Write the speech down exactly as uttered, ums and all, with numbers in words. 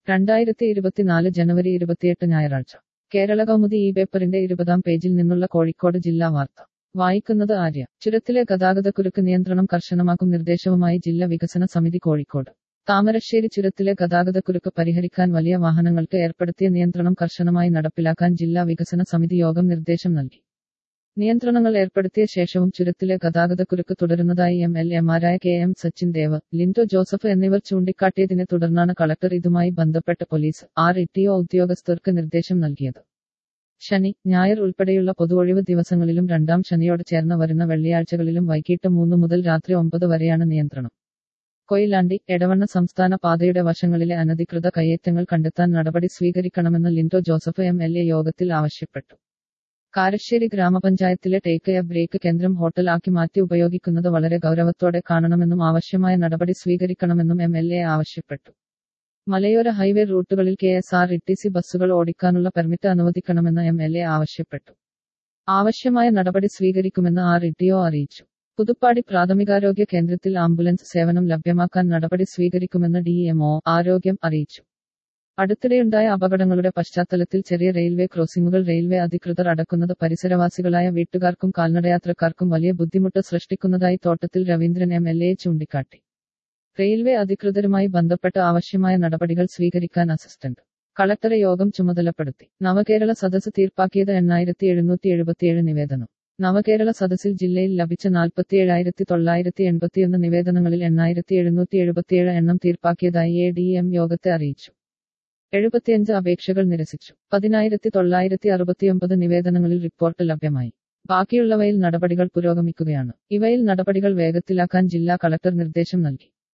രണ്ടായിരത്തി ഇരുപത്തിനാല് ജനുവരി ഇരുപത്തിയെട്ട് ഞായറാഴ്ച കേരള കൗമുദി ഈ പേപ്പറിന്റെ ഇരുപതാം പേജിൽ നിന്നുള്ള കോഴിക്കോട് ജില്ലാ വാർത്ത വായിക്കുന്നത് ആര്യ. ചുരത്തിലെ ഗതാഗതക്കുരുക്ക് നിയന്ത്രണം കർശനമാക്കും നിർദ്ദേശവുമായി ജില്ലാ വികസന സമിതി കോഴിക്കോട്. താമരശ്ശേരി ചുരത്തിലെ ഗതാഗതക്കുരുക്ക് പരിഹരിക്കാൻ വലിയ വാഹനങ്ങൾക്ക് ഏർപ്പെടുത്തിയ നിയന്ത്രണം കർശനമായി നടപ്പിലാക്കാൻ ജില്ലാ വികസന സമിതി യോഗം നിർദ്ദേശം നൽകി. നിയന്ത്രണങ്ങൾ ഏർപ്പെടുത്തിയ ശേഷവും ചുരത്തിലെ ഗതാഗതക്കുരുക്ക് തുടരുന്നതായി എം എൽ എമാരായ കെ എം സച്ചിൻ ദേവ്, ലിൻഡോ ജോസഫ് എന്നിവർ ചൂണ്ടിക്കാട്ടിയതിനെ തുടർന്നാണ് കളക്ടർ ഇതുമായി ബന്ധപ്പെട്ട് police, R E T O ഉദ്യോഗസ്ഥർക്ക് നിർദ്ദേശം നൽകിയത്. ശനി, ഞായർ ഉൾപ്പെടെയുള്ള പൊതുഒഴിവ് ദിവസങ്ങളിലും രണ്ടാം ശനിയോട് ചേർന്ന് വരുന്ന വെള്ളിയാഴ്ചകളിലും വൈകിട്ട് മൂന്ന് മുതൽ രാത്രി ഒമ്പത് വരെയാണ് നിയന്ത്രണം. കൊയിലാണ്ടി, എടവണ്ണ സംസ്ഥാന പാതയുടെ വശങ്ങളിലെ അനധികൃത കയ്യേറ്റങ്ങൾ കണ്ടെത്താൻ നടപടി സ്വീകരിക്കണമെന്ന് Linto Joseph M L A യോഗത്തിൽ ആവശ്യപ്പെട്ടു. കാരശ്ശേരി ഗ്രാമപഞ്ചായത്തിലെ ടേക്ക് എ ബ്രേക്ക് കേന്ദ്രം ഹോട്ടൽ ആക്കി മാറ്റി ഉപയോഗിക്കുന്നത് വളരെ ഗൗരവത്തോടെ കാണണമെന്നും ആവശ്യമായ നടപടി സ്വീകരിക്കണമെന്നും എം എൽ എ ആവശ്യപ്പെട്ടു. മലയോര ഹൈവേ റൂട്ടുകളിൽ K S R E C സി ബസ്സുകൾ ഓടിക്കാനുള്ള പെർമിറ്റ് അനുവദിക്കണമെന്ന് എം എൽ എ ആവശ്യപ്പെട്ടു. ആവശ്യമായ നടപടി സ്വീകരിക്കുമെന്ന് ആർ ഇ ടി ഒ അറിയിച്ചു. പുതുപ്പാടി പ്രാഥമികാരോഗ്യ കേന്ദ്രത്തിൽ ആംബുലൻസ് സേവനം ലഭ്യമാക്കാൻ നടപടി സ്വീകരിക്കുമെന്ന് ഡി എം ഒ ആരോഗ്യം അറിയിച്ചു. അടുത്തിടെയുണ്ടായ അപകടങ്ങളുടെ പശ്ചാത്തലത്തിൽ ചെറിയ റെയിൽവേ ക്രോസിംഗുകൾ റെയിൽവേ അധികൃതർ അടക്കുന്നത് പരിസരവാസികളായ വീട്ടുകാർക്കും കാൽനടയാത്രക്കാർക്കും വലിയ ബുദ്ധിമുട്ട് സൃഷ്ടിക്കുന്നതായി Thottathil Raveendran M L A ചൂണ്ടിക്കാട്ടി. റെയിൽവേ അധികൃതരുമായി ബന്ധപ്പെട്ട് ആവശ്യമായ നടപടികൾ സ്വീകരിക്കാൻ അസിസ്റ്റന്റ് കളക്ടറെ യോഗം ചുമതലപ്പെടുത്തി. നവകേരള സദസ് തീർപ്പാക്കിയത് എണ്ണായിരത്തി എഴുന്നൂറ്റി എഴുപത്തിയേഴ് നിവേദനം. നവകേരള സദസ്സിൽ ജില്ലയിൽ ലഭിച്ച നാൽപ്പത്തിയേഴായിരത്തി തൊള്ളായിരത്തി എൺപത്തിയൊന്ന് നിവേദനങ്ങളിൽ എണ്ണായിരത്തി എഴുന്നൂറ്റി എഴുപത്തിയേഴ് എണ്ണം തീർപ്പാക്കിയതായി എ ഡി എം യോഗത്തെ അറിയിച്ചു. എഴുപത്തിയഞ്ച് അപേക്ഷകൾ നിരസിച്ചു. പതിനായിരത്തി തൊള്ളായിരത്തി അറുപത്തിയൊമ്പത് നിവേദനങ്ങളിൽ റിപ്പോർട്ട് ലഭ്യമായി. ബാക്കിയുള്ളവയിൽ നടപടികൾ പുരോഗമിക്കുകയാണ്. ഇവയിൽ നടപടികൾ വേഗത്തിലാക്കാൻ ജില്ലാ കളക്ടർ നിർദ്ദേശം നൽകി.